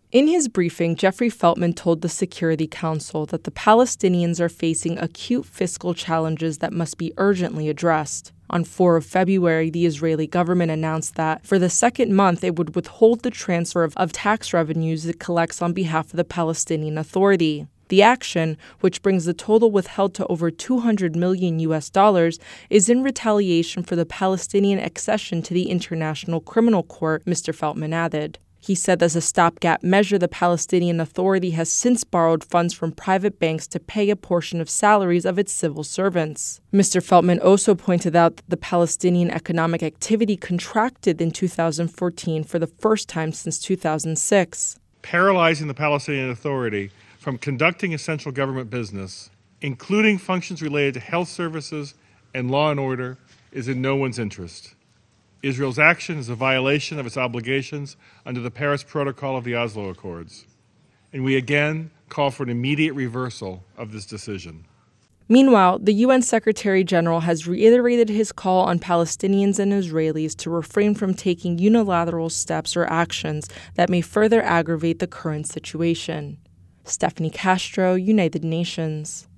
In his briefing, Jeffrey Feltman told the Security Council that the Palestinians are facing acute fiscal challenges that must be urgently addressed. On 4 of February, the Israeli government announced that for the second month, it would withhold the transfer of tax revenues it collects on behalf of the Palestinian Authority. The action, which brings the total withheld to over $200 million, is in retaliation for the Palestinian accession to the International Criminal Court, Mr. Feltman added. He said as a stopgap measure, the Palestinian Authority has since borrowed funds from private banks to pay a portion of salaries of its civil servants. Mr. Feltman also pointed out that the Palestinian economic activity contracted in 2014 for the first time since 2006. Paralyzing the Palestinian Authority from conducting essential government business, including functions related to health services and law and order, is in no one's interest. Israel's action is a violation of its obligations under the Paris Protocol of the Oslo Accords, and we again call for an immediate reversal of this decision. Meanwhile, the UN Secretary General has reiterated his call on Palestinians and Israelis to refrain from taking unilateral steps or actions that may further aggravate the current situation. Stephanie Castro, United Nations.